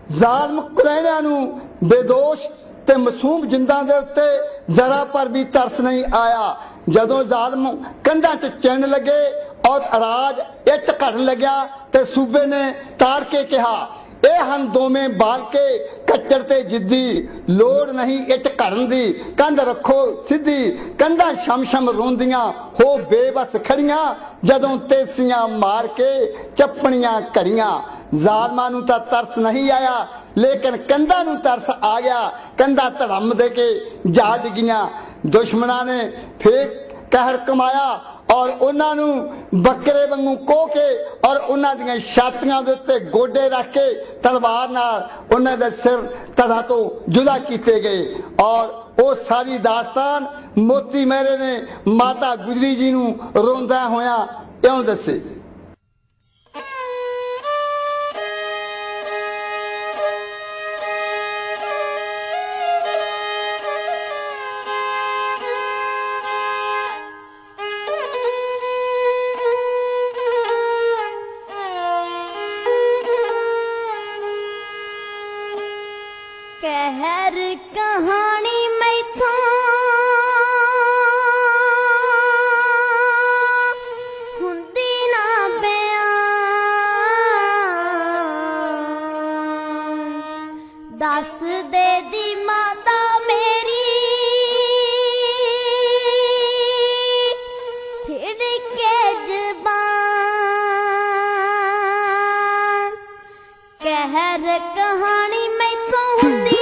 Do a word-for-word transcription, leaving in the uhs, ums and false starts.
ਜ਼ਾਲਮ ਕੁਰੈਣਿਆਂ ਨੂੰ बेदोश ते मासूम जिंदा दे उत्ते जरा पर भी तरस नहीं आया। जदों जालम कंधां च चिन लगे और अराज इट घड़न लग्या ते सूबे ने ताड़ के कहा ਇਹ ਹਨ ਦੋਵੇਂ ਬਾਲ ਕੇ ਕੱਟੜ ਤੇ ਜਿੱਦੀ ਲੋੜ ਨਹੀਂ ਇੱਟ ਘੜਨ ਦੀ ਕੰਧ ਰੱਖੋ ਸਿੱਧੀ ਕੰਧਾਂ ਸ਼ਮ ਸ਼ਮ ਰੋਂਦੀਆਂ ਹੋ ਬੇਬਸ ਖੜੀਆਂ ਜਦੋਂ ਤੇਸੀਆਂ ਮਾਰ ਕੇ ਚੱਪਣੀਆਂ ਘੜੀਆਂ। ਜ਼ਾਲਮਾਂ ਨੂੰ ਤਾਂ ਤਰਸ ਨਹੀਂ ਆਇਆ लेकिन कंधा नूं तरस आ गया। कंधा धड़म दे के जा डिगियां। दुश्मना ने फिर कहर कमाया और उन्होंने बकरे वांगू कोह के और उन्होंने छातियां दे उत्ते गोडे रख के तलवार नाल उन्हां दे सिर धड़ा तो जुदा किए गए। और वो सारी दास्तान मोती मेहरे ने माता गुजरी जी नूं रोंदा होया इउं दसे। कहर कहानी मैथों हुंदी ना बयान दस दे दी माता मेरी थिड़के जबान। कहर कहानी मैथों हुंदी